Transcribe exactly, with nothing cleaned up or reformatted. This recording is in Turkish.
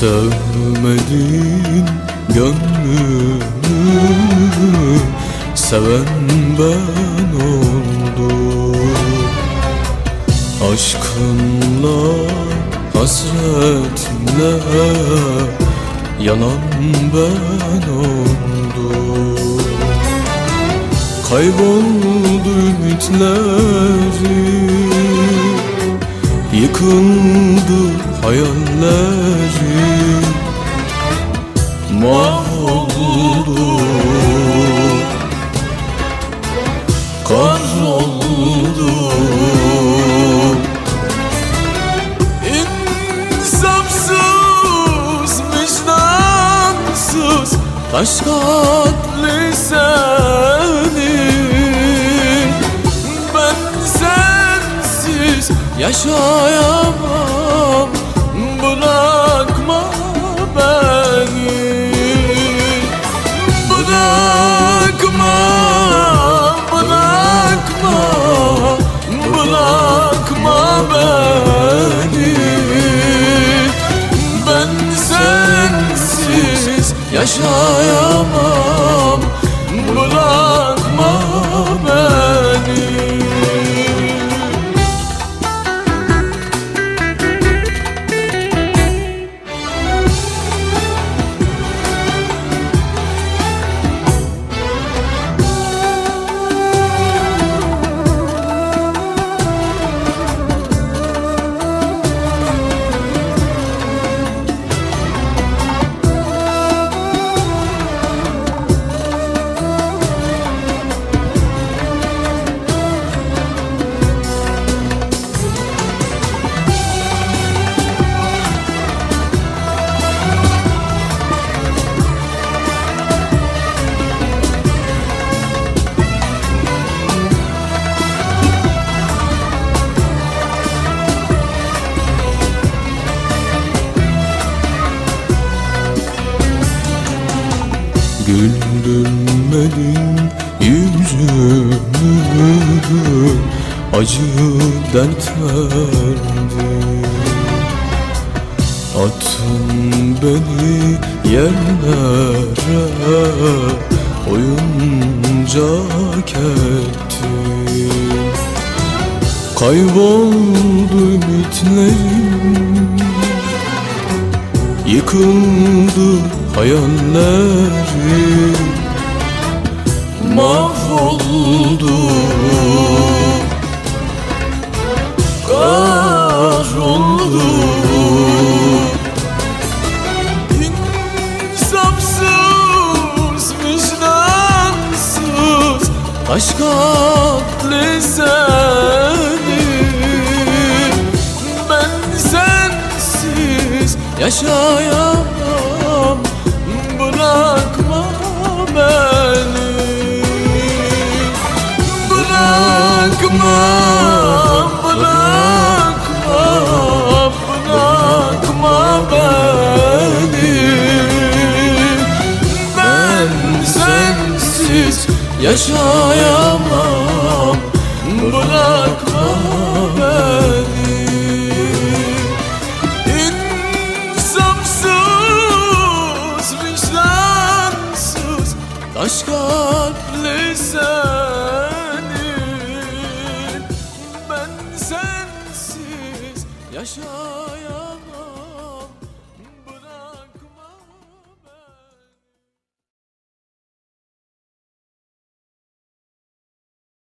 Sevmedin gönlümü, seven ben oldum. Aşkınla, hasretinle yanan ben oldum. Kayboldu ümitlerim, yıkıldı hayallerim, mahvoldu, kahroldu. İnsafsız, vicdansız, taş kalpli seni. Ben sensiz yaşayamam, bırakma beni. Bırakma, bırakma, bırakma beni. Ben sensiz yaşayamam, bırakma beni. Güldürmedin yüzümü, acı dert verdin. Attın beni yerlere, oyuncak ettin. Kayboldu ümitlerim, yıkıldı hayallerim, mahvoldu, kahroldu. İnsafsız, vicdansız, taş kalpli seni. Ben sensiz yaşayamam, bırakma beni. Bırakma, bırakma, bırakma beni. Ben sensiz yaşayamam,